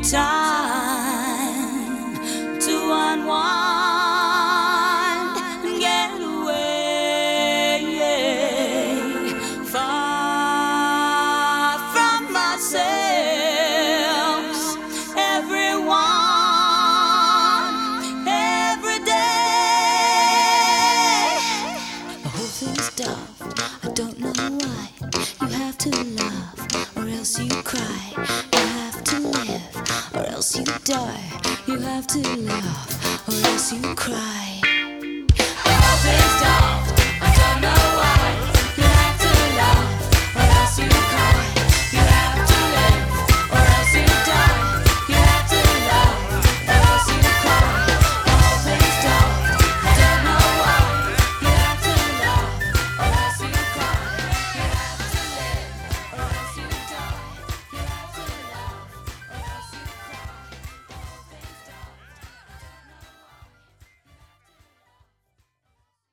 time to unwind and get away far from ourselves. Everyone, every day. The whole thing's daft. I don't know why. You have to laugh or else you cry. You have to live or else you die. You have to laugh or else you cry. The whole thing's daft. I don't know why.